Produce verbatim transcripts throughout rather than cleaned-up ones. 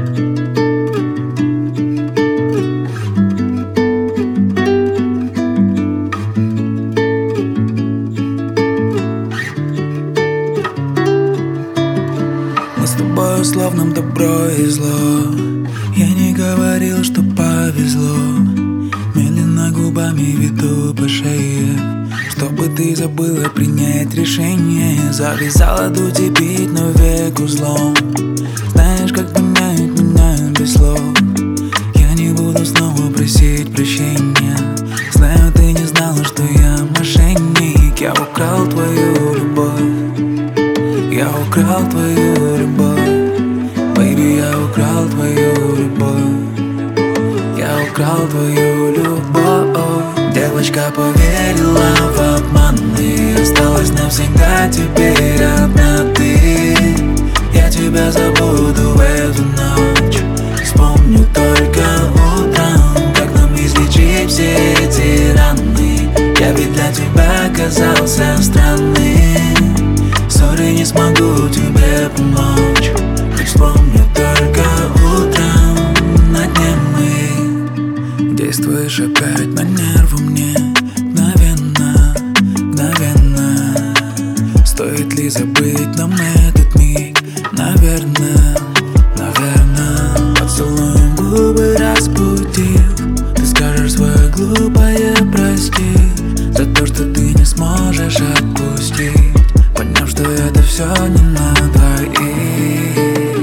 Мы с тобой словно добро и зло. Я не говорил, что повезло. Медленно губами веду по шее, чтобы ты забыла принять решение. Завязала дуть и бить, но век узлом. Знаешь, как меняют, меняют без слов. Я не буду снова просить прощения. Знаю, ты не знала, что я мошенник. Я украл твою любовь. Я украл твою любовь. Baby, я украл твою любовь. Я украл твою любовь. Девочка поверила в обман и осталась навсегда теперь одна ты. Я тебя забуду в эту ночь. Вспомню только утром, как нам излечить все эти раны. Я ведь для тебя оказался странным. Сори, не смогу тебе помочь. Хоть вспомню только утром, на дне мы. Действуешь опять на нервы мне. Мгновенно, мгновенно. Стоит ли забыть нам этот миг? Наверное, наверное. Поцелуем губы разбудив. Ты скажешь свое глупое прости за то, что ты не сможешь отпустить, поняв, что это все не на двоих.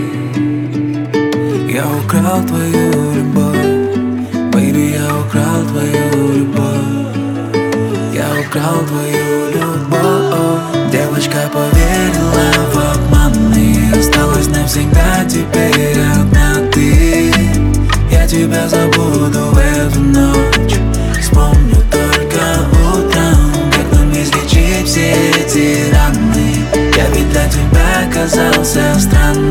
Я украл твою любовь. Baby, я украл твою любовь. Я украл твою любовь. Девочка поверила в обман и осталась навсегда теперь одна ты. Я тебя забуду в эту ночь. Вспомню только утром, как нам излечить все эти раны. Я ведь для тебя оказался странным.